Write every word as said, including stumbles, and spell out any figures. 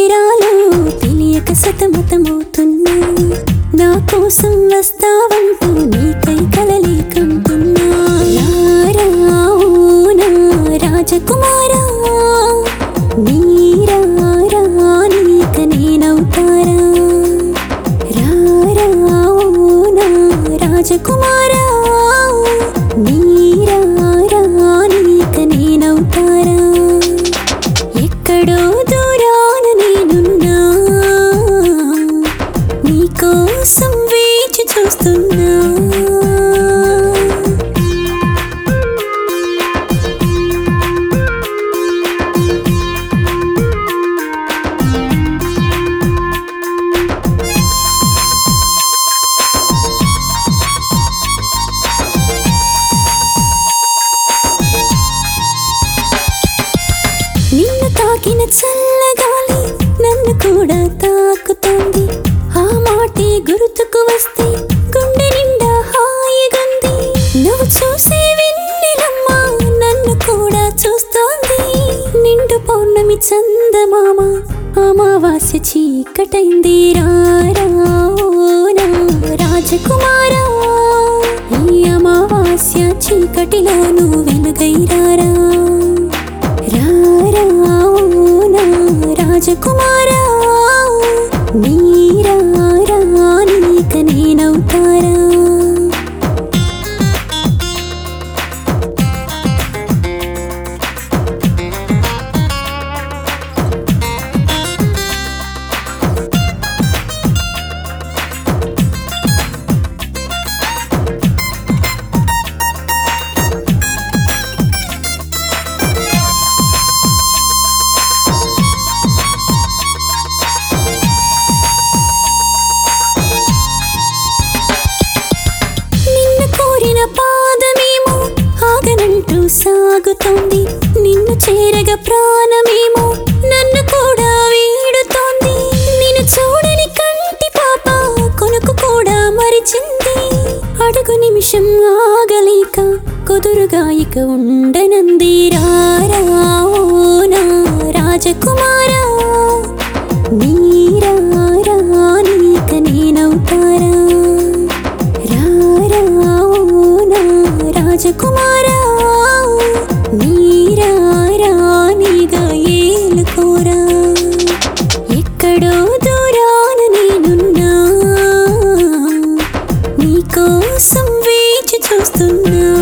చేరాలో తెలియక సతమతమవుతున్నా నా కోసం వస్తావంటూ నీకై కలలే కంటున్నా రారా ఓ నా రాజకుమారా నీరా నీక నేనవుతారా రారా ఓ నా రాజకుమారా నీరా నీక నేనవుతారా ఎక్కడో దూరాన నేనున్నా నీకోసం వేచి చూస్తున్నా నిన్ను తాకిన చల్లగాలి నన్ను కూడా తాకుతోంది ఆ మాటే గుర్తుకు వస్తే గుండె నిండా హాయిగుంది నువ్వు చూసే వెన్నెలమ్మ నన్ను కూడా చూస్తోంది నిండు పౌర్ణమి చందమామ అమావాస్య చీకటైంది రారా ఓ నా రాజకుమారా ఈ అమావాస్య చీకటిలో నువ్వు వెలుగై రారా రారా ఓ నా రాజకుమారా నీరా నీక నేనవుతారా పాదమేమో ఆగనంటూ సాగుతోంది నిన్ను చేరగా ప్రాణమేమో నన్ను కూడా వీడుతోంది నిన్ను చూడని కంటి పాప కొనుకు కూడా మరిచింది అడుగు నిమిషం ఆగలేక కుదురుగా ఇక ఉండనంది రారా ఓ నా రాజకుమారా నీరా నీక నేనవుతారా రాజకుమారా నీరా నీగా ఏలుకోరా ఎక్కడో దూరాన నేనున్నా నీకోసం వేచి చూస్తున్నా